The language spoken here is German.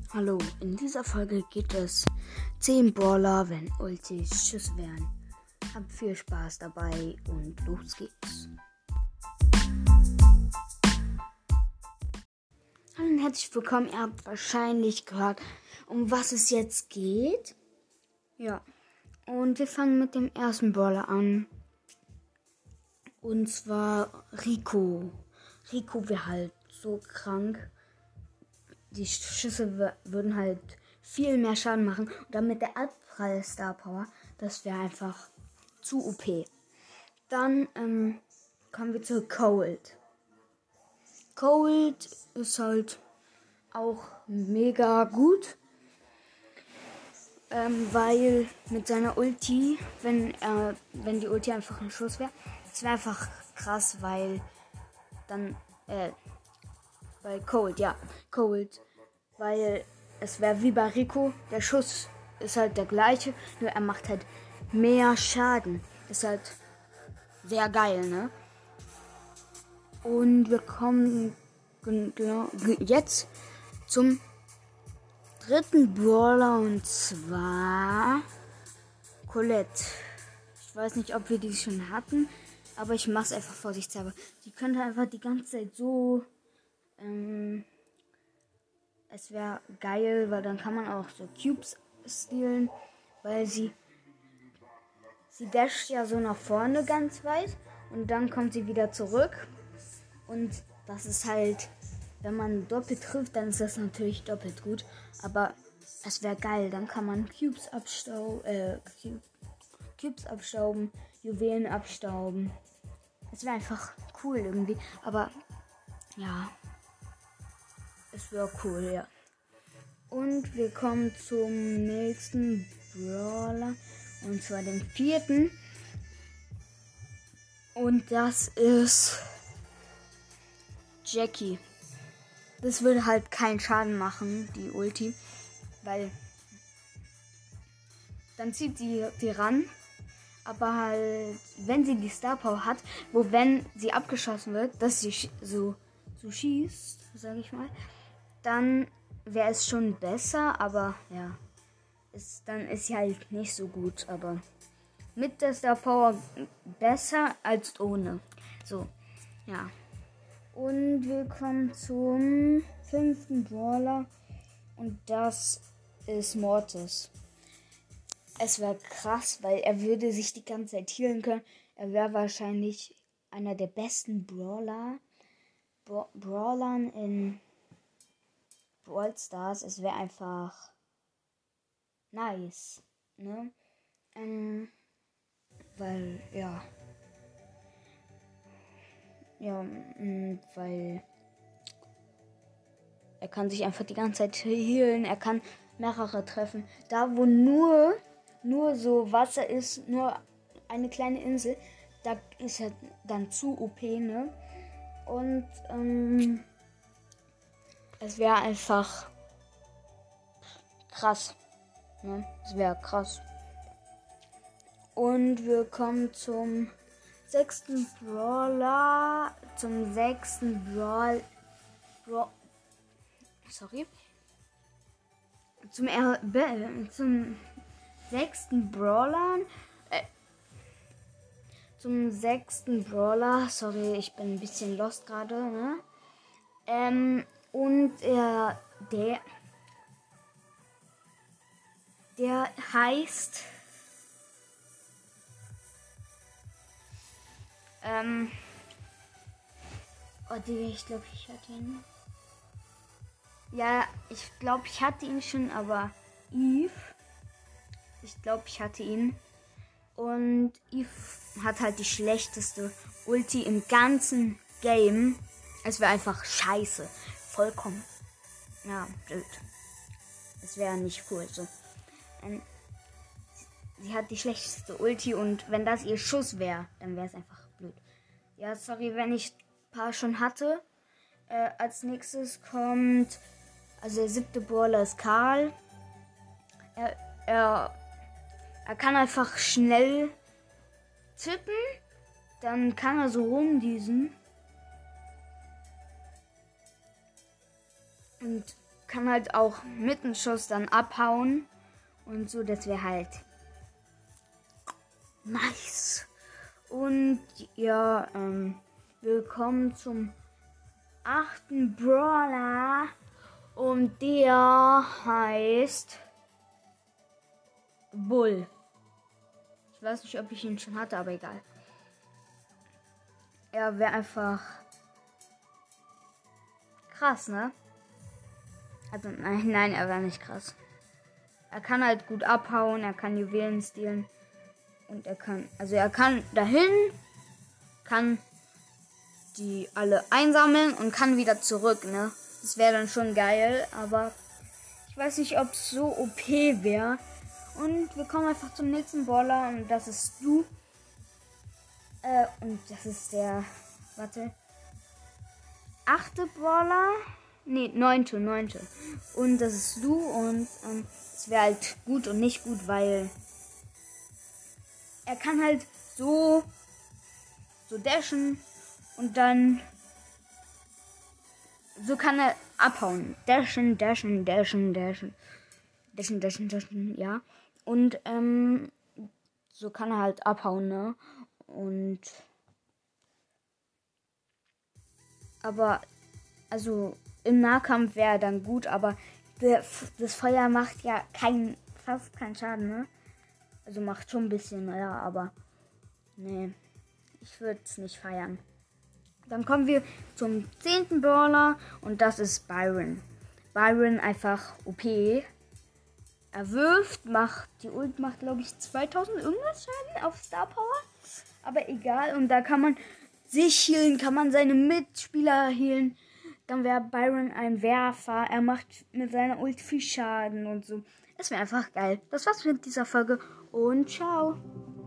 Hallo, in dieser Folge geht es 10 Brawler, wenn Ultis Schuss wären. Habt viel Spaß dabei und los geht's. Hallo und herzlich willkommen. Ihr habt wahrscheinlich gehört, um was es jetzt geht. Ja, und wir fangen mit dem ersten Brawler an. Und zwar Rico. Rico wäre halt so krank. Die Schüsse würden halt viel mehr Schaden machen. Und dann mit der Abprall Star Power, das wäre einfach zu OP. Dann kommen wir zu Cold. Cold ist halt auch mega gut. Weil mit seiner Ulti, wenn die Ulti einfach ein Schuss wäre, das wäre einfach krass, weil dann, bei Cold, ja, Cold, weil es wäre wie bei Rico, der Schuss ist halt der gleiche, nur er macht halt mehr Schaden. Ist halt sehr geil, ne? Und wir kommen jetzt zum dritten Brawler und zwar Colette. Ich weiß nicht, ob wir die schon hatten, aber ich mach's einfach vorsichtshalber. Die könnte einfach die ganze Zeit so es wäre geil, weil dann kann man auch so Cubes stehlen, weil sie dasht ja so nach vorne ganz weit und dann kommt sie wieder zurück. Und das ist halt, wenn man doppelt trifft, dann ist das natürlich doppelt gut. Aber es wäre geil, dann kann man Cubes abstauben, Juwelen abstauben. Es wäre einfach cool irgendwie, aber ja. Es wäre cool, ja. Und wir kommen zum nächsten Brawler. Und zwar dem vierten. Und das ist Jackie. Das würde halt keinen Schaden machen, die Ulti. Weil dann zieht die ran. Aber halt, wenn sie die Star Power hat, wo wenn sie abgeschossen wird, dass sie so schießt, sag ich mal, dann wäre es schon besser, aber ja, dann ist sie halt nicht so gut, aber mit der Star Power besser als ohne. So, ja. Und wir kommen zum fünften Brawler und das ist Mortis. Es wäre krass, weil er würde sich die ganze Zeit healen können. Er wäre wahrscheinlich einer der besten Brawlern in Brawl Stars. Es wäre einfach nice, ne? Weil, weil er kann sich einfach die ganze Zeit healen, er kann mehrere treffen. Da, wo nur so Wasser ist, nur eine kleine Insel, da ist er dann zu OP, ne? Und, es wäre einfach krass. Ne? Es wäre krass. Und wir kommen zum sechsten Brawler. Zum sechsten zum sechsten Brawler. Zum sechsten Brawler. Sorry, ich bin ein bisschen lost gerade, ne? Und der heißt ich glaube, ich hatte ihn. Ja, ich glaube, ich hatte ihn schon, aber Eve. Ich glaube, ich hatte ihn. Und Eve hat halt die schlechteste Ulti im ganzen Game. Es wäre einfach scheiße. Vollkommen. Ja, blöd. Es wäre nicht cool. So. Sie hat die schlechteste Ulti und wenn das ihr Schuss wäre, dann wäre es einfach blöd. Ja, sorry, wenn ich ein paar schon hatte. Als nächstes kommt, also der siebte Brawler ist Karl. Er kann einfach schnell tippen, dann kann er so rumdüsen. Und kann halt auch mit dem Schuss dann abhauen. Und so, das wäre halt nice. Und ja, willkommen zum 8. Brawler. Und der heißt Bull. Ich weiß nicht, ob ich ihn schon hatte, aber egal. Er wäre einfach krass, ne? Also nein, er wäre nicht krass. Er kann halt gut abhauen, er kann Juwelen stehlen. Und er kann dahin, kann die alle einsammeln und kann wieder zurück, ne? Das wäre dann schon geil, aber ich weiß nicht, ob es so OP wäre. Und wir kommen einfach zum nächsten Brawler und das ist du. Und das ist der, 8. Brawler. Ne, 9. Und das ist du und es wäre halt gut und nicht gut, weil er kann halt so dashen und dann so kann er abhauen. Dashen, ja. Und so kann er halt abhauen, ne? Und aber also im Nahkampf wäre er dann gut, aber das Feuer macht ja fast keinen Schaden, ne? Also macht schon ein bisschen, ja, aber nee, ich würde es nicht feiern. Dann kommen wir zum 10. Brawler und das ist Byron. Byron einfach OP. Er wirft, die Ult macht glaube ich 2000 irgendwas Schaden auf Star Power. Aber egal, und da kann man sich healen, kann man seine Mitspieler healen. Dann wäre Byron ein Werfer. Er macht mit seiner Ult viel Schaden und so. Es wäre einfach geil. Das war's mit dieser Folge und ciao.